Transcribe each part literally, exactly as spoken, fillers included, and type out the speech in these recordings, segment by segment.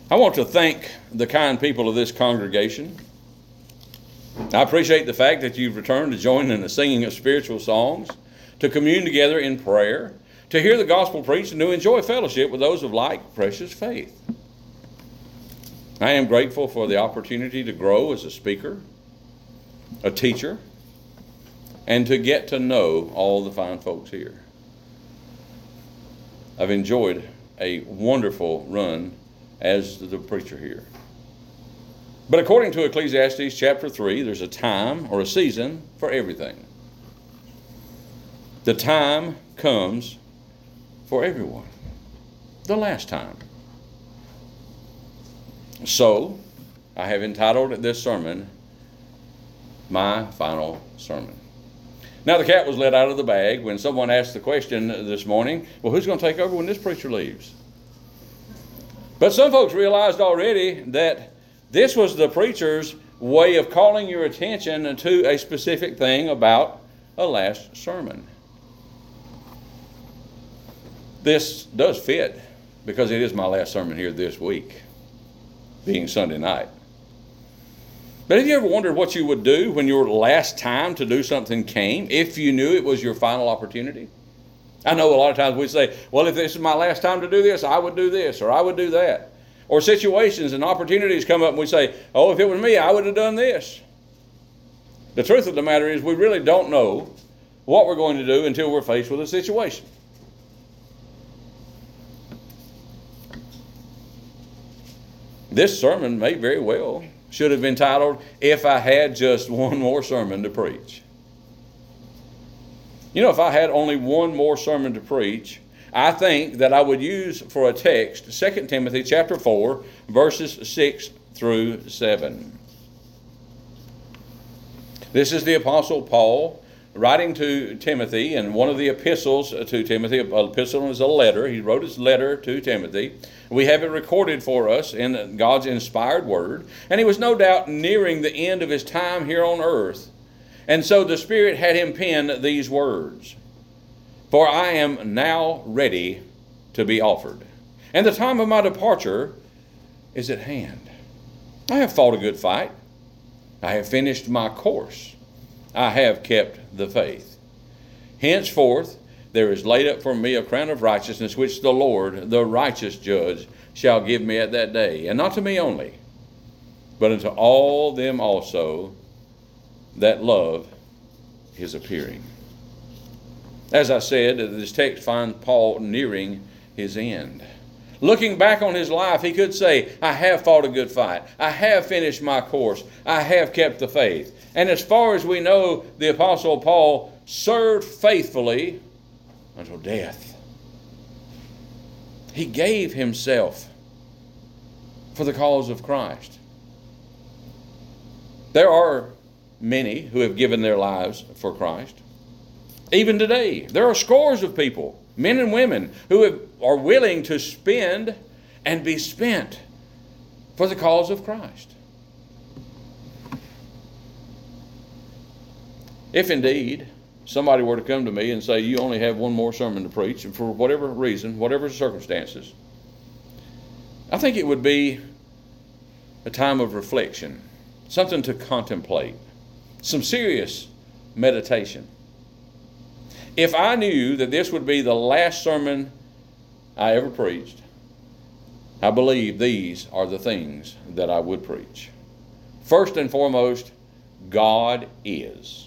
I want to thank the kind people of this congregation. I appreciate the fact that you've returned to join in the singing of spiritual songs, to commune together in prayer, to hear the gospel preached, and to enjoy fellowship with those of like precious faith. I am grateful for the opportunity to grow as a speaker, a teacher, and to get to know all the fine folks here. I've enjoyed a wonderful run as the preacher here. But according to Ecclesiastes chapter three, there's a time or a season for everything. The time comes for everyone. The last time. So, I have entitled this sermon, My Final Sermon. Now, the cat was let out of the bag when someone asked the question this morning, well, who's going to take over when this preacher leaves? But some folks realized already that this was the preacher's way of calling your attention to a specific thing about a last sermon. This does fit because it is my last sermon here this week, being Sunday night. But have you ever wondered what you would do when your last time to do something came, if you knew it was your final opportunity? I know a lot of times we say, well, if this is my last time to do this, I would do this, or I would do that. Or situations and opportunities come up and we say, oh, if it was me, I would have done this. The truth of the matter is we really don't know what we're going to do until we're faced with a situation. This sermon may very well should have been titled, If I Had Just One More Sermon to Preach. You know, if I had only one more sermon to preach, I think that I would use for a text Second Timothy chapter four, verses six through seven. This is the Apostle Paul writing to Timothy, and one of the epistles to Timothy, an epistle is a letter. He wrote his letter to Timothy. We have it recorded for us in God's inspired word. And he was no doubt nearing the end of his time here on earth. And so the Spirit had him pen these words. For I am now ready to be offered, and the time of my departure is at hand. I have fought a good fight. I have finished my course. I have kept the faith. Henceforth, there is laid up for me a crown of righteousness, which the Lord, the righteous judge, shall give me at that day. And not to me only, but unto all them also that love his appearing. As I said, this text finds Paul nearing his end. Looking back on his life, he could say, I have fought a good fight. I have finished my course. I have kept the faith. And as far as we know, the Apostle Paul served faithfully until death. He gave himself for the cause of Christ. There are many who have given their lives for Christ. Even today, there are scores of people, men and women, who have, are willing to spend and be spent for the cause of Christ. If indeed somebody were to come to me and say, you only have one more sermon to preach, and for whatever reason, whatever circumstances, I think it would be a time of reflection, something to contemplate, some serious meditation. If I knew that this would be the last sermon I ever preached, I believe these are the things that I would preach. First and foremost, God is.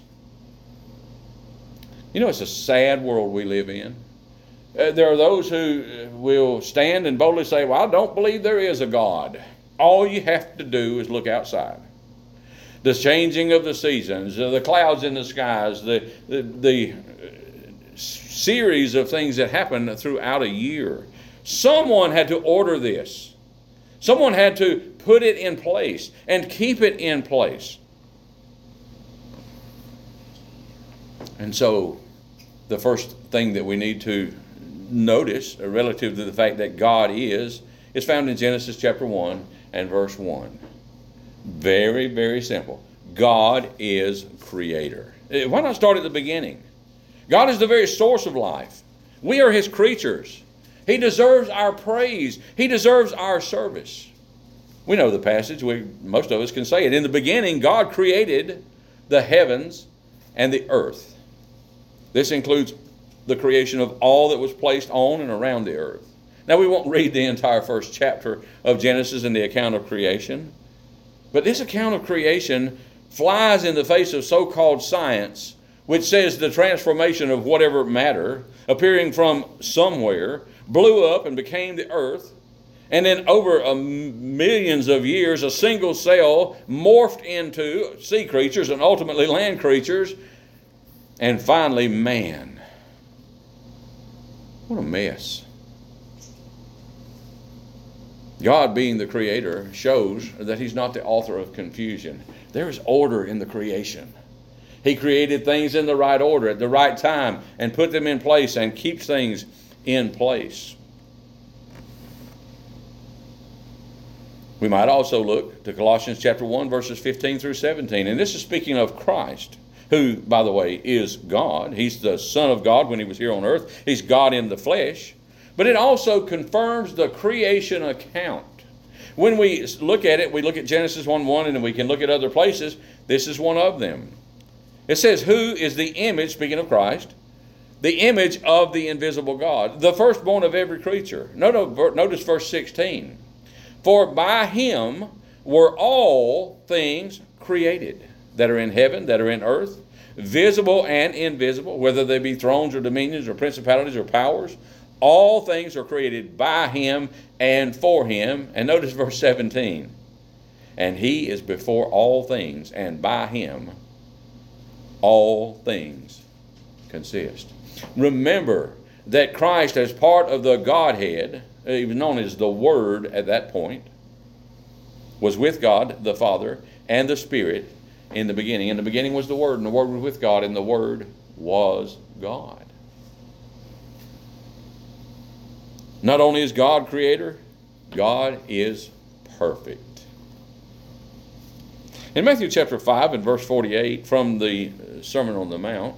You know, it's a sad world we live in. Uh, there are those who will stand and boldly say, well, I don't believe there is a God. All you have to do is look outside. The changing of the seasons, the clouds in the skies, the, the, the series of things that happen throughout a year. Someone had to order this. Someone had to put it in place and keep it in place. And so the first thing that we need to notice relative to the fact that God is, is found in Genesis chapter one and verse one. Very, very simple. God is creator. Why not start at the beginning? God is the very source of life. We are his creatures. He deserves our praise. He deserves our service. We know the passage. We, most of us can say it. In the beginning, God created the heavens and the earth. This includes the creation of all that was placed on and around the earth. Now, we won't read the entire first chapter of Genesis and the account of creation, but this account of creation flies in the face of so-called science, which says the transformation of whatever matter appearing from somewhere blew up and became the earth, and then over a millions of years, a single cell morphed into sea creatures and ultimately land creatures, and finally man. What a mess. God, being the creator, shows that he's not the author of confusion. There is order in the creation. He created things in the right order at the right time and put them in place and keeps things in place. We might also look to Colossians chapter one, verses fifteen through seventeen. And this is speaking of Christ, who, by the way, is God. He's the Son of God when he was here on earth. He's God in the flesh. But it also confirms the creation account. When we look at it, we look at Genesis one one, and then we can look at other places. This is one of them. It says, who is the image, speaking of Christ, the image of the invisible God, the firstborn of every creature. Notice verse sixteen. For by him were all things created, that are in heaven, that are in earth, visible and invisible, whether they be thrones or dominions or principalities or powers. All things are created by him and for him. And notice verse seventeen. And he is before all things, and by him all things consist. Remember that Christ, as part of the Godhead, even known as the Word at that point, was with God the Father and the Spirit in the beginning. In the beginning was the Word, and the Word was with God, and the Word was God. Not only is God creator, God is perfect. In Matthew chapter five and verse forty-eight from the Sermon on the Mount,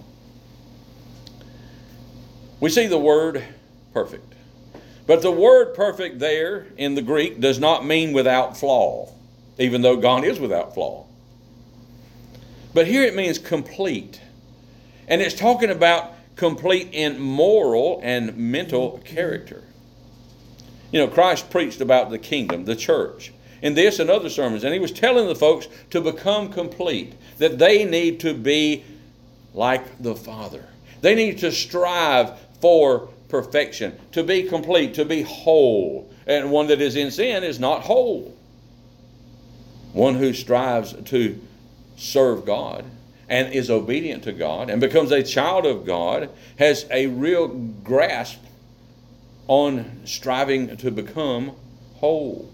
we see the word perfect. But the word perfect there in the Greek does not mean without flaw, even though God is without flaw. But here it means complete. And it's talking about complete in moral and mental character. You know, Christ preached about the kingdom, the church, in this and other sermons. And he was telling the folks to become complete, that they need to be like the Father. They need to strive for perfection, to be complete, to be whole. And one that is in sin is not whole. One who strives to serve God and is obedient to God and becomes a child of God has a real grasp on striving to become whole.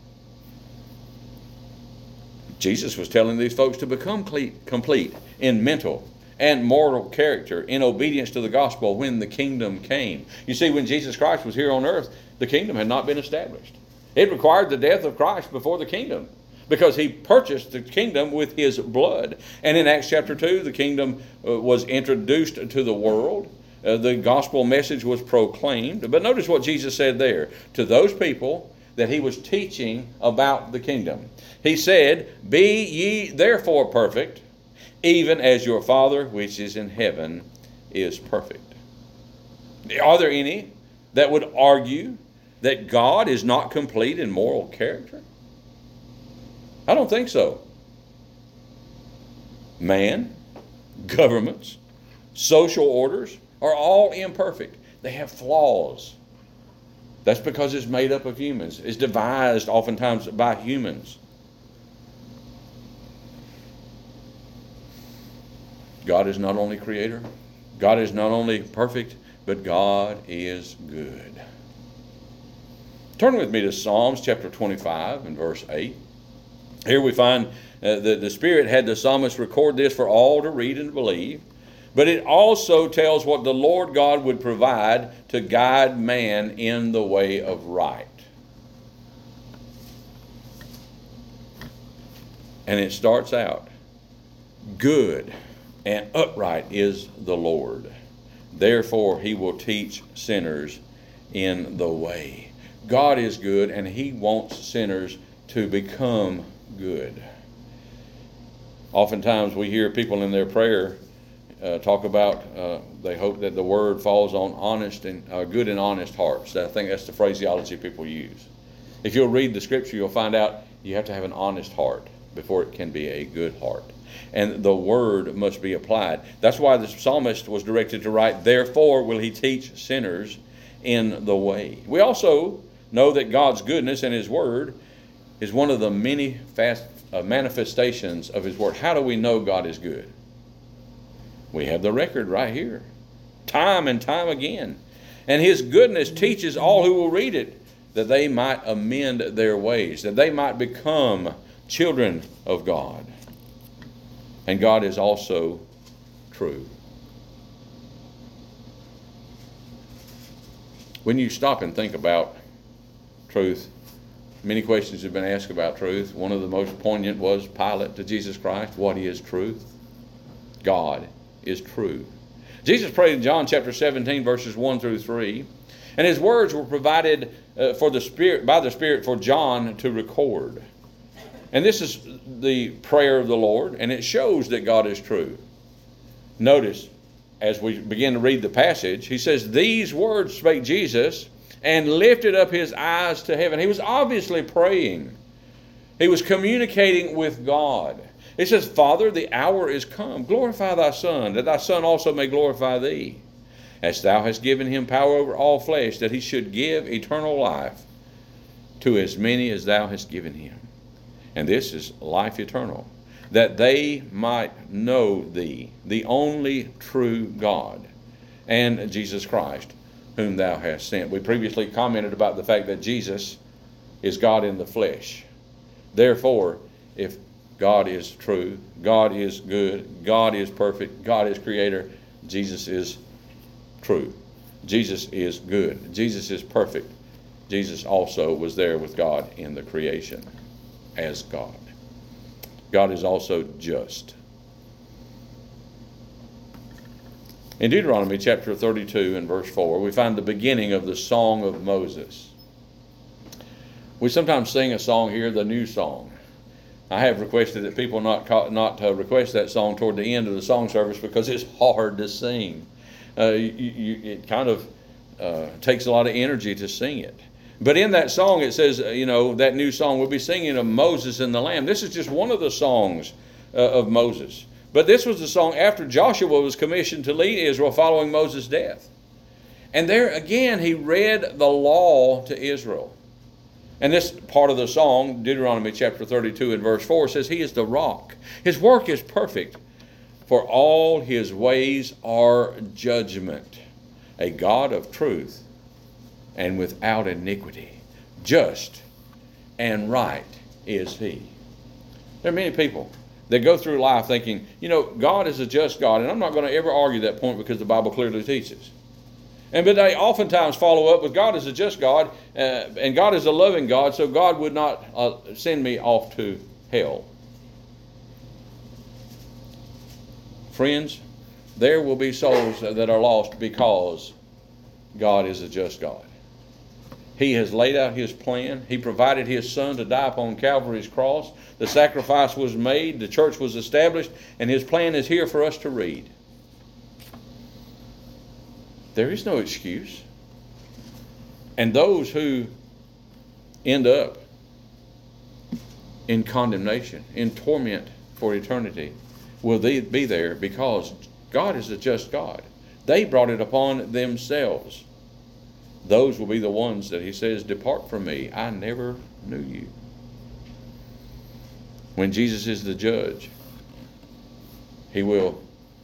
Jesus was telling these folks to become complete in mental and moral character in obedience to the gospel when the kingdom came. You see, when Jesus Christ was here on earth, the kingdom had not been established. It required the death of Christ before the kingdom, because he purchased the kingdom with his blood. And in Acts chapter two, the kingdom uh, was introduced to the world. Uh, the gospel message was proclaimed. But notice what Jesus said there to those people that he was teaching about the kingdom. He said, be ye therefore perfect, even as your Father which is in heaven is perfect. Are there any that would argue that God is not complete in moral character? I don't think so. Man, governments, social orders are all imperfect. They have flaws. That's because it's made up of humans. It's devised oftentimes by humans. God is not only creator, God is not only perfect, but God is good. Turn with me to Psalms chapter twenty-five and verse eight. Here we find uh, that the Spirit had the psalmist record this for all to read and believe. But it also tells what the Lord God would provide to guide man in the way of right. And it starts out, good and upright is the Lord. Therefore he will teach sinners in the way. God is good, and he wants sinners to become good. Oftentimes we hear people in their prayer uh, talk about uh, they hope that the word falls on honest and uh, good and honest hearts. I think that's the phraseology people use. If you'll read the scripture, you'll find out you have to have an honest heart before it can be a good heart. And the word must be applied. That's why the psalmist was directed to write, "Therefore will he teach sinners in the way." We also know that God's goodness and his word is one of the many fast uh, manifestations of his word. How do we know God is good? We have the record right here, time and time again. And his goodness teaches all who will read it that they might amend their ways, that they might become children of God. And God is also true. When you stop and think about truth, many questions have been asked about truth. One of the most poignant was Pilate to Jesus Christ. What is truth? God is true. Jesus prayed in John chapter seventeen, verses one through three, and his words were provided uh, for the Spirit by the Spirit for John to record. And this is the prayer of the Lord, and it shows that God is true. Notice, as we begin to read the passage, he says, "These words spake Jesus, and lifted up his eyes to heaven." He was obviously praying. He was communicating with God. He says, "Father, the hour is come. Glorify thy Son, that thy Son also may glorify thee. As thou hast given him power over all flesh, that he should give eternal life to as many as thou hast given him. And this is life eternal, that they might know thee, the only true God, and Jesus Christ, whom thou hast sent." We previously commented about the fact that Jesus is God in the flesh. Therefore, if God is true, God is good, God is perfect, God is creator, Jesus is true. Jesus is good. Jesus is perfect. Jesus also was there with God in the creation as God. God is also just. In Deuteronomy chapter thirty-two and verse four, we find the beginning of the Song of Moses. We sometimes sing a song here, the new song. I have requested that people not call, not uh, request that song toward the end of the song service because it's hard to sing. Uh, you, you, it kind of uh, takes a lot of energy to sing it. But in that song it says, uh, you know, that new song we'll be singing of Moses and the Lamb. This is just one of the songs uh, of Moses. But this was the song after Joshua was commissioned to lead Israel following Moses' death. And there again he read the law to Israel. And this part of the song, Deuteronomy chapter thirty-two and verse four, says, "He is the rock. His work is perfect, for all his ways are judgment. A God of truth and without iniquity. Just and right is he." There are many people that go through life thinking, you know, God is a just God. And I'm not going to ever argue that point because the Bible clearly teaches. And but they oftentimes follow up with, God is a just God, uh, and God is a loving God, so God would not uh, send me off to hell. Friends, there will be souls that are lost because God is a just God. He has laid out his plan. He provided his Son to die upon Calvary's cross. The sacrifice was made. The church was established. And his plan is here for us to read. There is no excuse. And those who end up in condemnation, in torment for eternity, will they be there because God is a just God. They brought it upon themselves. Those will be the ones that he says, "Depart from me, I never knew you." When Jesus is the judge, he will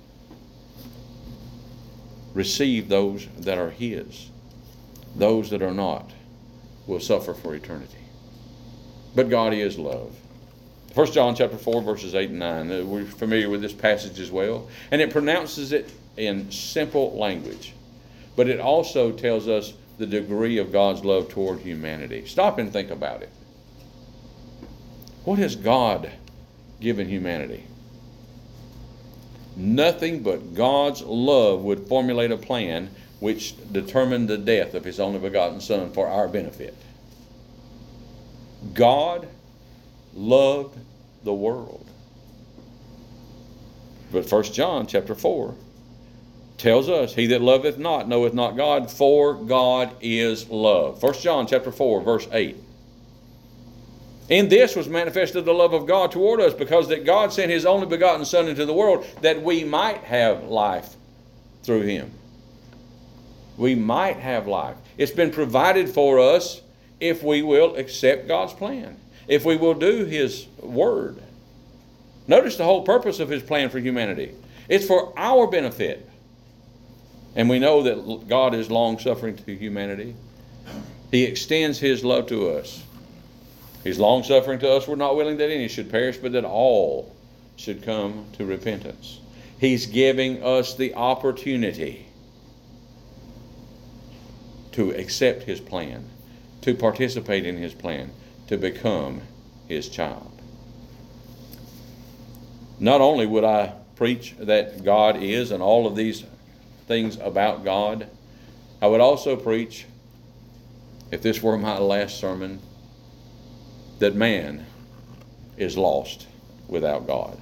receive those that are his. Those that are not will suffer for eternity. But God is love. First John chapter four, verses eight and nine. We're familiar with this passage as well. And it pronounces it in simple language. But it also tells us the degree of God's love toward humanity. Stop and think about it. What has God given humanity? Nothing but God's love would formulate a plan which determined the death of his only begotten Son for our benefit. God loved the world. But First John chapter four tells us, he that loveth not knoweth not God, for God is love. First John chapter four, verse eight. In this was manifested the love of God toward us, because that God sent his only begotten Son into the world, that we might have life through him. We might have life. It's been provided for us if we will accept God's plan, if we will do his word. Notice the whole purpose of his plan for humanity. It's for our benefit. And we know that God is long-suffering to humanity. He extends his love to us. He's long-suffering to us. We're not willing that any should perish, but that all should come to repentance. He's giving us the opportunity to accept his plan, to participate in his plan, to become his child. Not only would I preach that God is and all of these things about God, I would also preach, if this were my last sermon, that man is lost without God.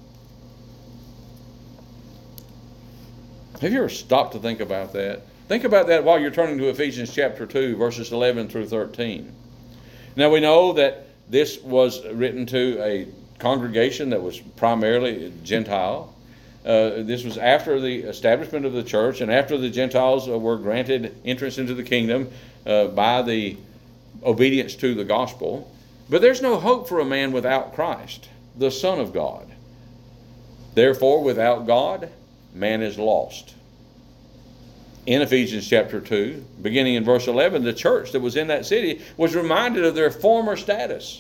Have you ever stopped to think about that? Think about that while you're turning to Ephesians chapter two, verses eleven through thirteen. Now we know that this was written to a congregation that was primarily Gentile. Uh, this was after the establishment of the church and after the Gentiles uh, were granted entrance into the kingdom uh, by the obedience to the gospel. But there's no hope for a man without Christ, the Son of God. Therefore, without God, man is lost. In Ephesians chapter two, beginning in verse eleven, the church that was in that city was reminded of their former status.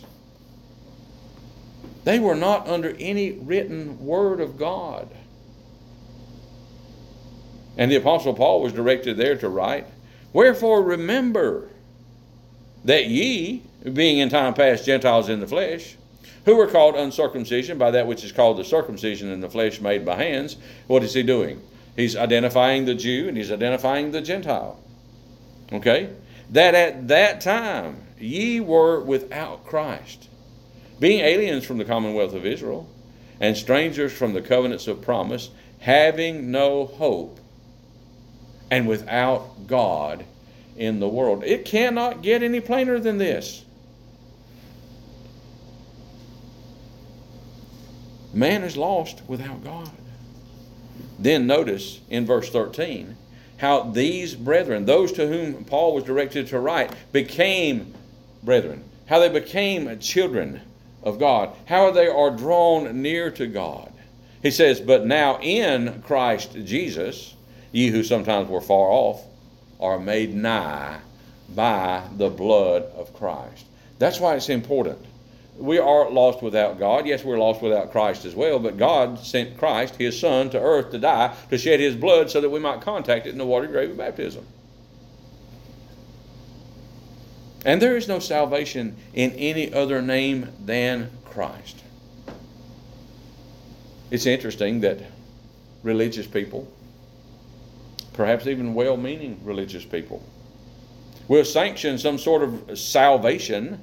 They were not under any written word of God. And the Apostle Paul was directed there to write, "Wherefore remember that ye, being in time past Gentiles in the flesh, who were called uncircumcision by that which is called the circumcision in the flesh made by hands." What is he doing? He's identifying the Jew and he's identifying the Gentile. Okay? That at that time ye were without Christ, being aliens from the commonwealth of Israel, and strangers from the covenants of promise, having no hope, and without God in the world. It cannot get any plainer than this. Man is lost without God. Then notice in verse thirteen how these brethren, those to whom Paul was directed to write, became brethren. How they became children of God. How they are drawn near to God. He says, "But now in Christ Jesus, ye who sometimes were far off, are made nigh by the blood of Christ." That's why it's important. We are lost without God. Yes, we're lost without Christ as well, but God sent Christ, his Son, to earth to die, to shed his blood so that we might contact it in the watery grave of baptism. And there is no salvation in any other name than Christ. It's interesting that religious people, perhaps even well-meaning religious people, will sanction some sort of salvation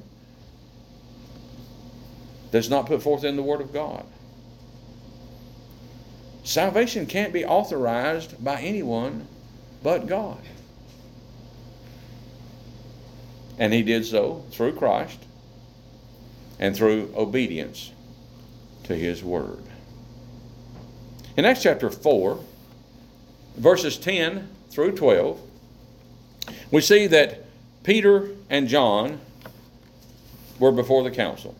that's not put forth in the Word of God. Salvation can't be authorized by anyone but God. And he did so through Christ and through obedience to his Word. In Acts chapter four, verses ten through twelve, we see that Peter and John were before the council.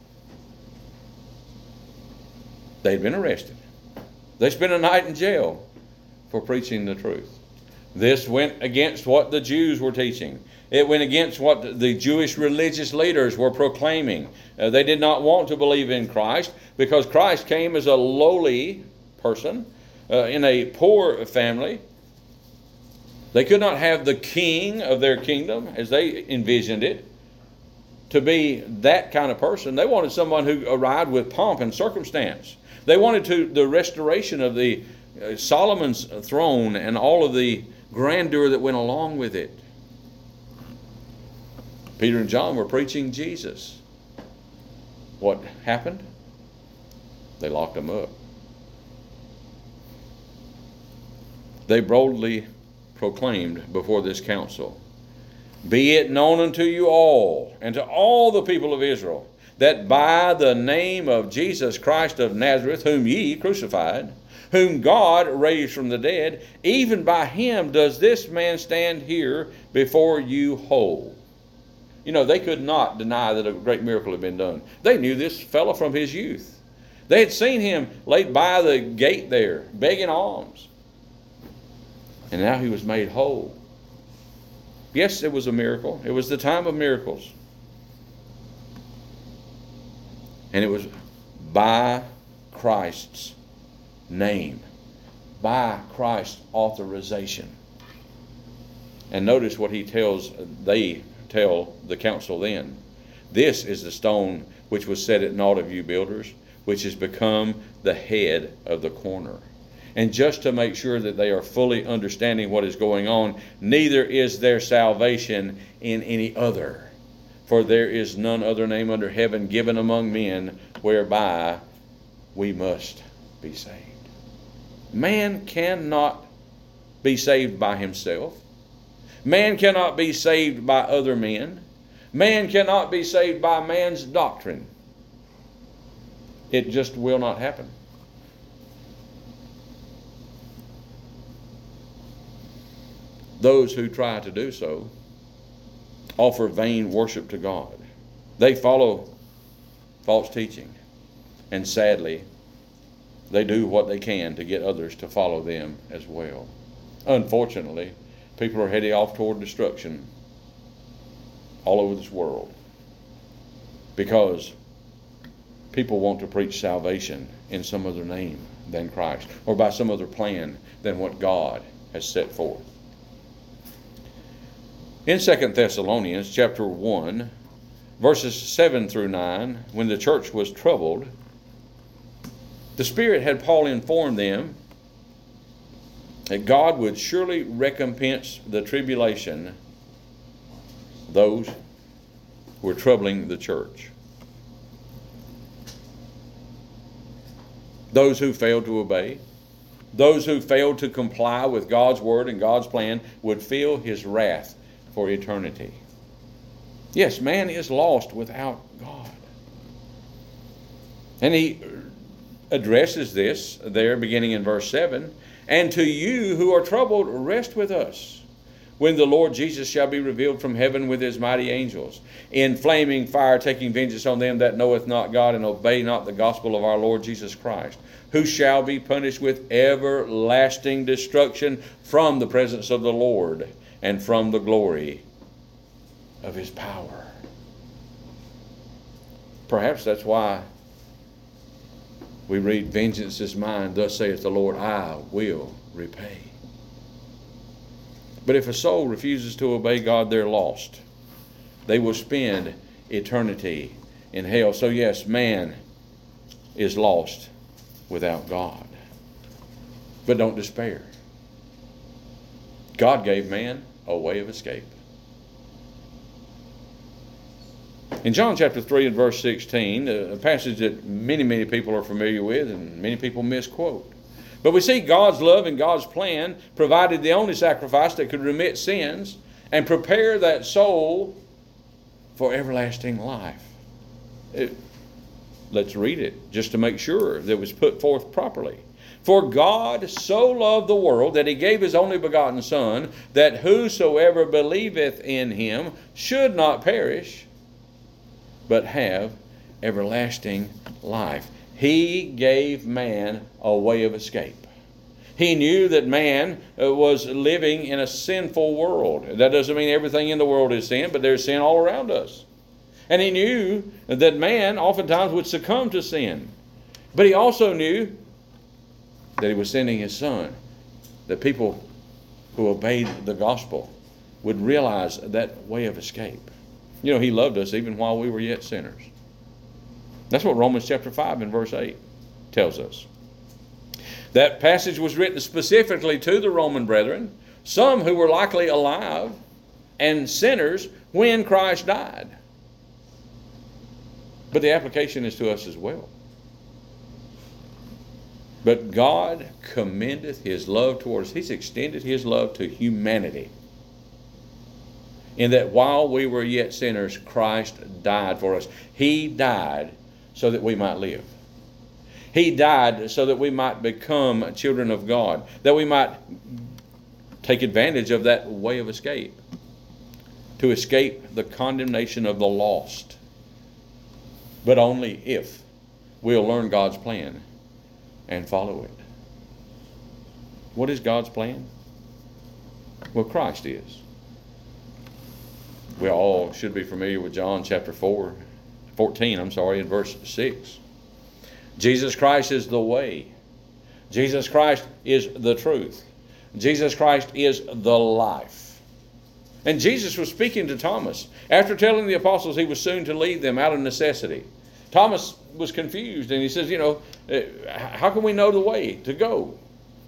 They'd been arrested. They spent a night in jail for preaching the truth. This went against what the Jews were teaching. It went against what the Jewish religious leaders were proclaiming. Uh, they did not want to believe in Christ because Christ came as a lowly person uh, in a poor family. They could not have the king of their kingdom, as they envisioned it, to be that kind of person. They wanted someone who arrived with pomp and circumstance. They wanted to the restoration of the uh, Solomon's throne and all of the grandeur that went along with it. Peter and John were preaching Jesus. what happened? They locked him up. They boldly proclaimed before this council, "Be it known unto you all, and to all the people of Israel, that by the name of Jesus Christ of Nazareth, whom ye crucified, whom God raised from the dead, even by him does this man stand here before you whole." You know, they could not deny that a great miracle had been done. They knew this fellow from his youth. They had seen him laid by the gate there, begging alms. And now he was made whole. Yes, it was a miracle. It was the time of miracles. And it was by Christ's name, by Christ's authorization. And notice what he tells, they tell the council then. "This is the stone which was set at naught of you builders, which has become the head of the corner." And just to make sure that they are fully understanding what is going on, "Neither is there salvation in any other. For there is none other name under heaven given among men whereby we must be saved." Man cannot be saved by himself. Man cannot be saved by other men. Man cannot be saved by man's doctrine. It just will not happen. Those who try to do so offer vain worship to God. They follow false teaching. And sadly, they do what they can to get others to follow them as well. Unfortunately, people are heading off toward destruction all over this world because people want to preach salvation in some other name than Christ, or by some other plan than what God has set forth. In Second Thessalonians chapter one, verses seven through nine, when the church was troubled, the Spirit had Paul inform them that God would surely recompense the tribulation those who were troubling the church. Those who failed to obey, those who failed to comply with God's word and God's plan would feel his wrath for eternity. Yes, man is lost without God. And he addresses this there beginning in verse seven. "And to you who are troubled, rest with us, when the Lord Jesus shall be revealed from heaven with his mighty angels, in flaming fire, taking vengeance on them that knoweth not God and obey not the gospel of our Lord Jesus Christ, who shall be punished with everlasting destruction from the presence of the Lord and from the glory of his power." Perhaps that's why we read, "Vengeance is mine, thus saith the Lord, I will repay." But if a soul refuses to obey God, they're lost. They will spend eternity in hell. So yes, man is lost without God. But don't despair. God gave man a way of escape. In John chapter three and verse sixteen, a passage that many, many people are familiar with and many people misquote. But we see God's love and God's plan provided the only sacrifice that could remit sins and prepare that soul for everlasting life. It, let's read it just to make sure that it was put forth properly. "For God so loved the world that he gave his only begotten Son, that whosoever believeth in him should not perish, but have everlasting life." He gave man a way of escape. He knew that man was living in a sinful world. That doesn't mean everything in the world is sin, but there's sin all around us. And he knew that man oftentimes would succumb to sin. But he also knew that he was sending his Son, that people who obeyed the gospel would realize that way of escape. You know, he loved us even while we were yet sinners. That's what Romans chapter five and verse eight tells us. That passage was written specifically to the Roman brethren, some who were likely alive and sinners when Christ died. But the application is to us as well. But God commendeth his love towards us. He's extended his love to humanity, in that while we were yet sinners, Christ died for us. He died so that we might live. He died so that we might become children of God, that we might take advantage of that way of escape, to escape the condemnation of the lost. But only if we'll learn God's plan and follow it. What is God's plan? Well, Christ is. We all should be familiar with John chapter four, fourteen, I'm sorry, in verse six. Jesus Christ is the way. Jesus Christ is the truth. Jesus Christ is the life. And Jesus was speaking to Thomas after telling the apostles he was soon to leave them out of necessity. Thomas was confused, and he says, you know, how can we know the way to go?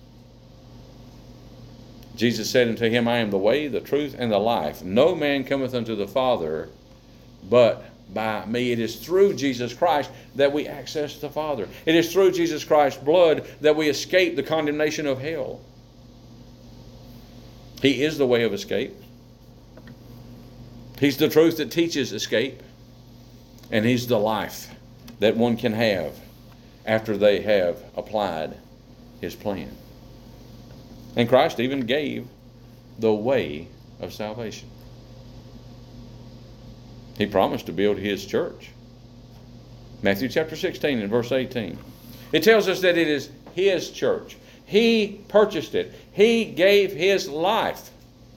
Jesus said unto him, I am the way, the truth, and the life. No man cometh unto the Father but by me. It is through Jesus Christ that we access the Father. It is through Jesus Christ's blood that we escape the condemnation of hell. He is the way of escape. He's the truth that teaches escape. And he's the life that one can have after they have applied his plan. And Christ even gave the way of salvation. He promised to build his church. Matthew chapter sixteen and verse eighteen. It tells us that it is his church. He purchased it. He gave his life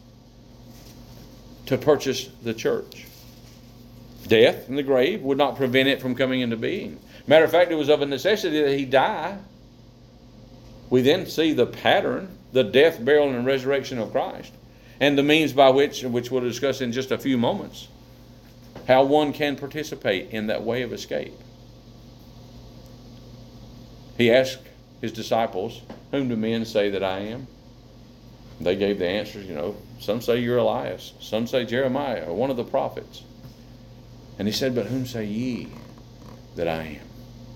to purchase the church. Death and the grave would not prevent it from coming into being. Matter of fact, it was of a necessity that he die. We then see the pattern, the death, burial, and resurrection of Christ, and the means by which, which we'll discuss in just a few moments, how one can participate in that way of escape. He asked his disciples, whom do men say that I am? They gave the answers, you know, some say you're Elias, some say Jeremiah, or one of the prophets. And he said, but whom say ye that I am?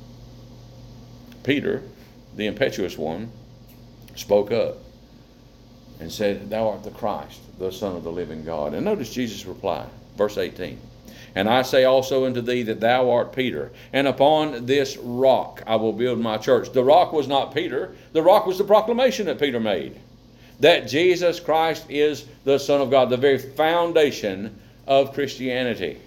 Peter, the impetuous one, spoke up and said, thou art the Christ, the Son of the living God. And notice Jesus' reply, verse eighteen. And I say also unto thee that thou art Peter, and upon this rock I will build my church. The rock was not Peter. The rock was the proclamation that Peter made, that Jesus Christ is the Son of God, the very foundation of Christianity.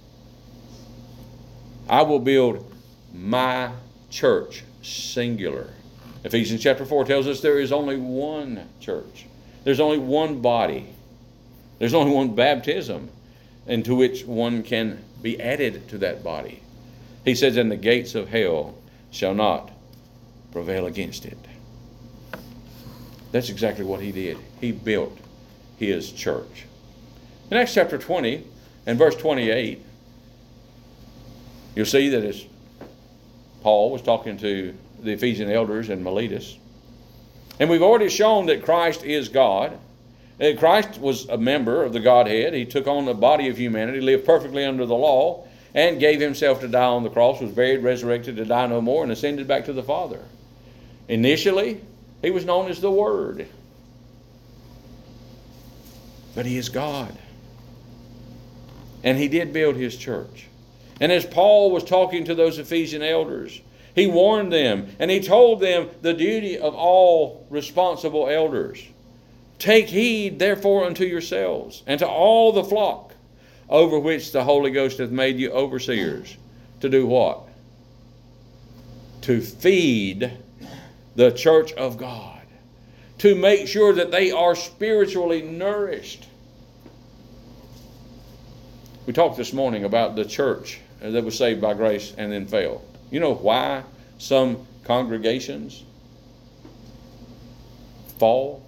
I will build my church, singular. Ephesians chapter four tells us there is only one church. There's only one body. There's only one baptism into which one can be added to that body. He says, and the gates of hell shall not prevail against it. That's exactly what he did. He built his church. In Acts chapter twenty and verse twenty-eight, you'll see that as Paul was talking to the Ephesian elders in Miletus, and we've already shown that Christ is God. And Christ was a member of the Godhead. He took on the body of humanity, lived perfectly under the law, and gave himself to die on the cross, was buried, resurrected to die no more, and ascended back to the Father. Initially, he was known as the Word. But he is God. And he did build his church. And as Paul was talking to those Ephesian elders, he warned them and he told them the duty of all responsible elders. Take heed therefore unto yourselves and to all the flock over which the Holy Ghost hath made you overseers. To do what? To feed the church of God. To make sure that they are spiritually nourished. We talked this morning about the church that was saved by grace and then fell. You know why some congregations fall?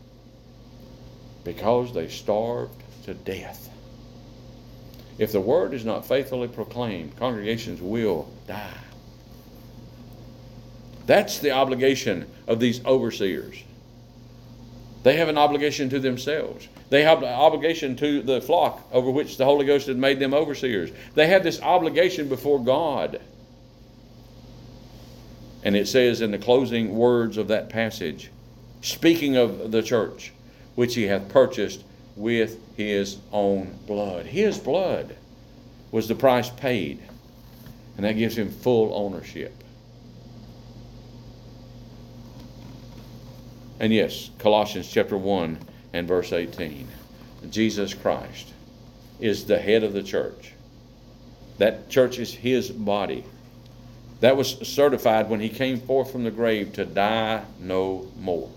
Because they starved to death. If the word is not faithfully proclaimed, congregations will die. That's the obligation of these overseers. They have an obligation to themselves. They have an obligation to the flock over which the Holy Ghost had made them overseers. They have this obligation before God. And it says in the closing words of that passage, speaking of the church, which he hath purchased with his own blood. His blood was the price paid. And that gives him full ownership. And yes, Colossians chapter one and verse eighteen. Jesus Christ is the head of the church. That church is his body. That was certified when he came forth from the grave to die no more.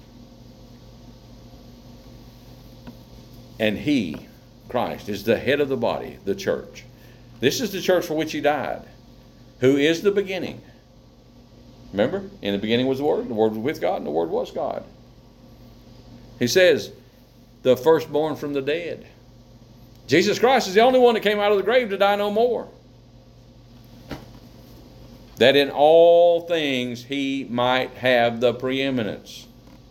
And he, Christ, is the head of the body, the church. This is the church for which he died, who is the beginning. Remember, in the beginning was the Word, the Word was with God, and the Word was God. He says, the firstborn from the dead. Jesus Christ is the only one that came out of the grave to die no more. That in all things he might have the preeminence.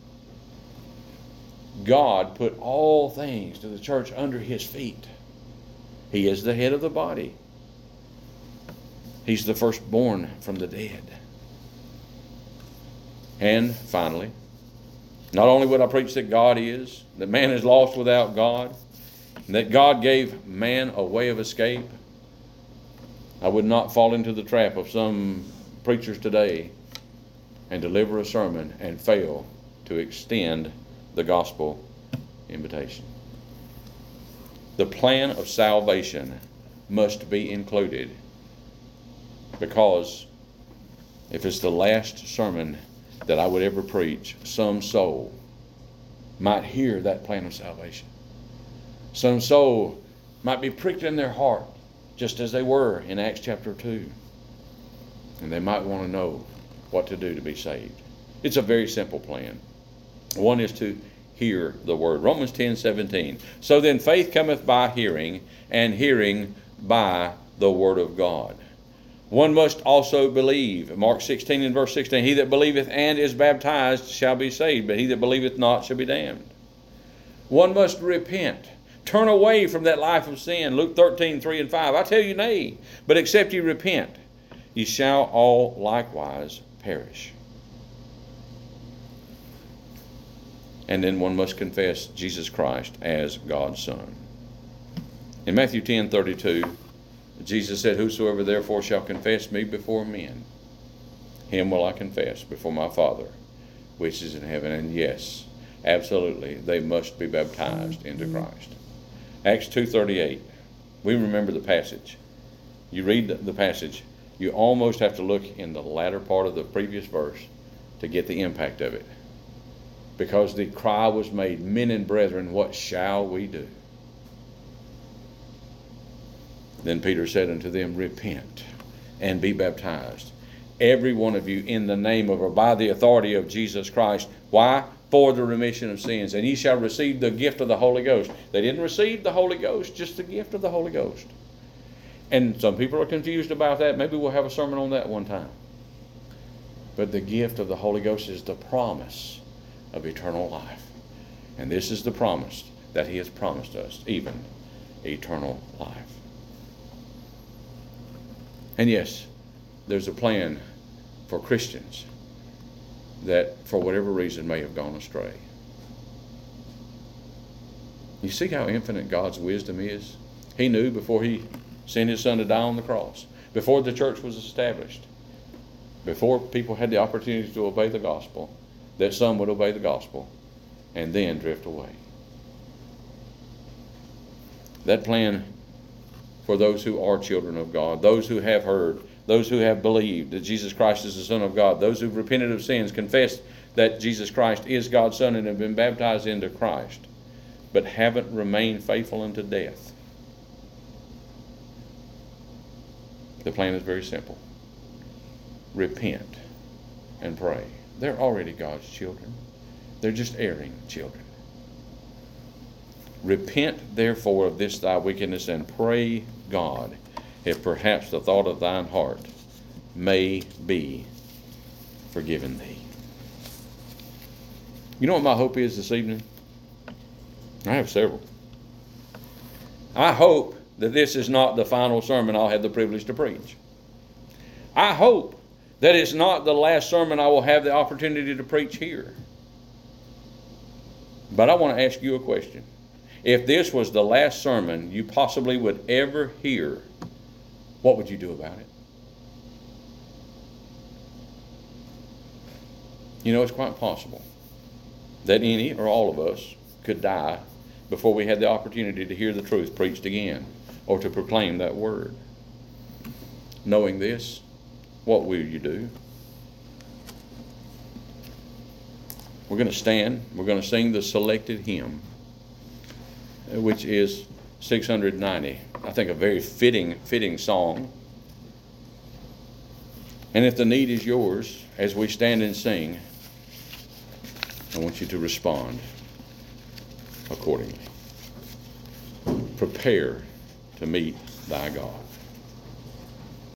God put all things to the church under his feet. He is the head of the body. He's the firstborn from the dead. And finally, not only would I preach that God is, that man is lost without God, and that God gave man a way of escape, I would not fall into the trap of some preachers today and deliver a sermon and fail to extend the gospel invitation. The plan of salvation must be included, because if it's the last sermon that I would ever preach, some soul might hear that plan of salvation. Some soul might be pricked in their heart, just as they were in Acts chapter two. And they might want to know what to do to be saved. It's a very simple plan. One is to hear the word. Romans ten seventeen. So then faith cometh by hearing, and hearing by the word of God. One must also believe. Mark sixteen and verse sixteen. He that believeth and is baptized shall be saved, but he that believeth not shall be damned. One must repent. Turn away from that life of sin. Luke thirteen, three and five. I tell you nay, but except ye repent, ye shall all likewise perish. And then one must confess Jesus Christ as God's Son. In Matthew ten thirty-two, Jesus said, whosoever therefore shall confess me before men, him will I confess before my Father, which is in heaven. And yes, absolutely, they must be baptized into Christ. Acts two thirty-eight, we remember the passage. You read the passage, you almost have to look in the latter part of the previous verse to get the impact of it. Because the cry was made, men and brethren, what shall we do? Then Peter said unto them, repent and be baptized, every one of you, in the name of, or by the authority of Jesus Christ. Why? For the remission of sins. And ye shall receive the gift of the Holy Ghost. They didn't receive the Holy Ghost, just the gift of the Holy Ghost. And some people are confused about that. Maybe we'll have a sermon on that one time. But the gift of the Holy Ghost is the promise of eternal life. And this is the promise that he has promised us, even eternal life. And yes, there's a plan for Christians that for whatever reason may have gone astray. You see how infinite God's wisdom is? He knew before he sent his Son to die on the cross, before the church was established, before people had the opportunity to obey the gospel, that some would obey the gospel and then drift away. That plan for those who are children of God, those who have heard, those who have believed that Jesus Christ is the Son of God, those who've repented of sins, confessed that Jesus Christ is God's Son, and have been baptized into Christ, but haven't remained faithful unto death. The plan is very simple. Repent and pray. They're already God's children. They're just erring children. Repent therefore of this thy wickedness, and pray God, if perhaps the thought of thine heart may be forgiven thee. You know what my hope is this evening? I have several. I hope that this is not the final sermon I'll have the privilege to preach. I hope that it's not the last sermon I will have the opportunity to preach here. But I want to ask you a question. If this was the last sermon you possibly would ever hear, what would you do about it? You know, it's quite possible that any or all of us could die before we had the opportunity to hear the truth preached again or to proclaim that word. Knowing this, what will you do? We're going to stand. We're going to sing the selected hymn, which is six hundred ninety. I think a very fitting, fitting song. And if the need is yours, as we stand and sing, I want you to respond accordingly. Prepare to meet thy God.